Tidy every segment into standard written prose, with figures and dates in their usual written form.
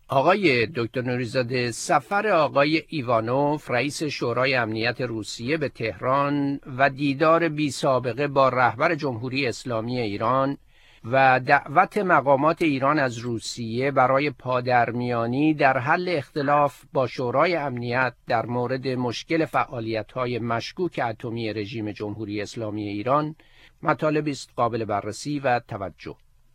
آقای دکتر نوری‌زاده، سفر آقای ایوانوف رئیس شورای امنیت روسیه به تهران و دیدار بی سابقه با رهبر جمهوری اسلامی ایران و دعوت مقامات ایران از روسیه برای پادرمیانی در حل اختلاف با شورای امنیت در مورد مشکل فعالیت‌های مشکوک اتمی رژیم جمهوری اسلامی ایران مطالبی است قابل بررسی و توجه.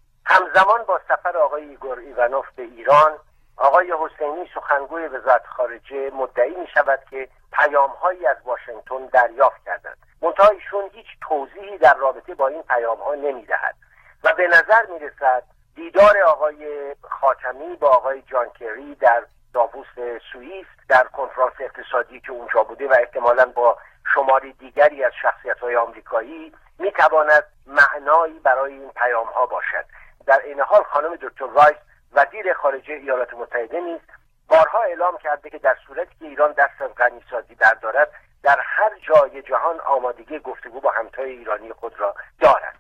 همزمان با سفر آقای ایگور ایوانوف به ایران، آقای حسینی سخنگوی وزارت خارجه مدعی می شود که پیام‌هایی از واشنگتن دریافت کردند. منتها ایشون هیچ توضیحی در رابطه با این پیام‌ها نمی‌دهد و به نظر می‌رسد دیدار آقای خاتمی با آقای جان کری در داووس سوئیس در کنفرانس اقتصادی که اونجا بوده و احتمالاً با شماری دیگری از شخصیت‌های آمریکایی می‌تواند معنایی برای این پیام‌ها باشد. در این حال خانم دکتر رایس وزیر خارجه ایالات متحده نیز بارها اعلام کرده که در صورتی که ایران دست از غنیسازی بردارد در هر جای جهان آمادگی گفتگو با همتای ایرانی خود را دارد.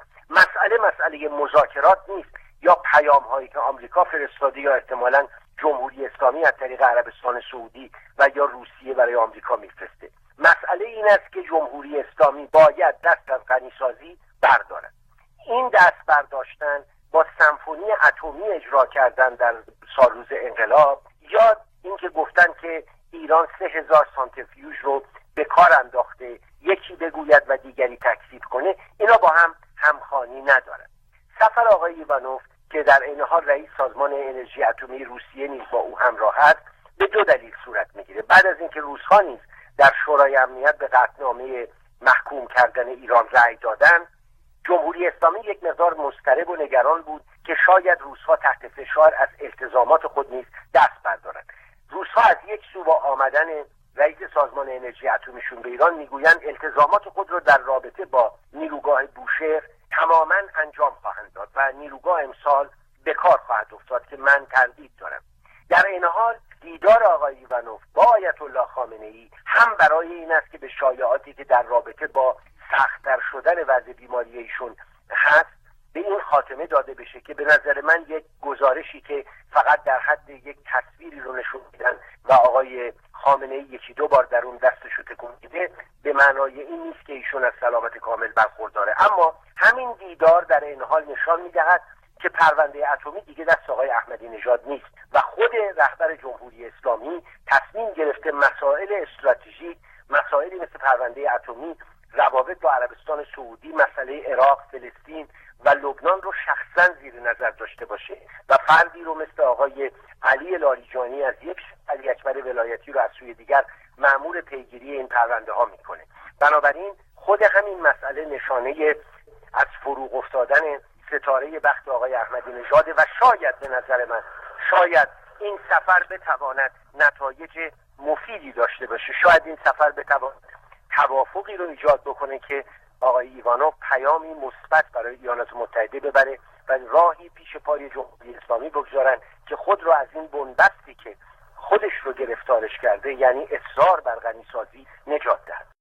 مسئله مذاکرات نیست یا پیام‌هایی که آمریکا فرستاده یا احتمالاً جمهوری اسلامی از طریق عربستان سعودی و یا روسیه برای آمریکا میفرسته. مسئله این است که جمهوری اسلامی باید دست از غنیسازی بردارد. این دست برداشتن با سمفونی اتمی اجرا کردن در سالروز انقلاب یا اینکه گفتن که ایران 3000 سانتریفیوژ رو به کار انداخته، یکی بگوید و دیگری تکذیب کنه، اینا با هم همخوانی ندارد. سفر آقای ایوانوف که در این حال رئیس سازمان انرژی اتمی روسیه نیز با او همراه است به دو دلیل صورت میگیره. بعد از اینکه روس‌ها نیز در شورای امنیت به قطعنامه محکوم کردن ایران رأی دادند، جمهوری اسلامی یک مقدار مضطرب و نگران بود که شاید روس‌ها تحت فشار از التزامات خود نیز دست بردارند. روس‌ها از یک سو با آمدن رئیس سازمان انرژی اتمیشون به ایران میگویند التزامات خود را در رابطه با نیروگاه بوشهر تماما انجام خواهند داد و نیروگاه امسال به کار خواهد افتاد که من تردید دارم. در این حال دیدار آقای ایوانوف با آیت الله خامنه‌ای هم برای این است که به شایعاتی که در رابطه با سخت‌تر شدن وضع بیماری ایشون هست به این خاتمه داده بشه که به نظر من یک گزارشی که فقط در حد یک تصویری رو نشون میدن و آقای خامنه‌ای یکی دو بار در اون دستش رو تکون میده به معنای این نیست که ایشون از سلامت کامل برخورداره. اما همین دیدار در این حال نشان میدهد که پرونده اتمی دیگه دست آقای احمدی نژاد نیست و خود رهبر جمهوری اسلامی تصمیم گرفته مسائل استراتژیک، مسائلی مثل پرونده اتمی، روابط با عربستان سعودی، مسئله عراق، فلسطین و لبنان رو شخصا زیر نظر داشته باشه و فردی رو مثل آقای علی لاریجانی از یک علی اکبر ولایتی رو از سوی دیگر مأمور پیگیری این پرونده ها میکنه. بنابراین خود همین مسئله نشانه از فروغ افتادن ستاره بخت آقای احمدی نژاده و شاید به نظر من شاید این سفر بتواند نتایج مفیدی داشته باشه. شاید این سفر بتواند توافقی رو ایجاد بکنه که آقای ایوانوف پیامی مثبت برای ایالات متحده ببره و راهی پیش پای جمهوری اسلامی بگذارن که خود رو از این بنبستی که خودش رو گرفتارش کرده یعنی اصرار بر غنیسازی نجات دهد.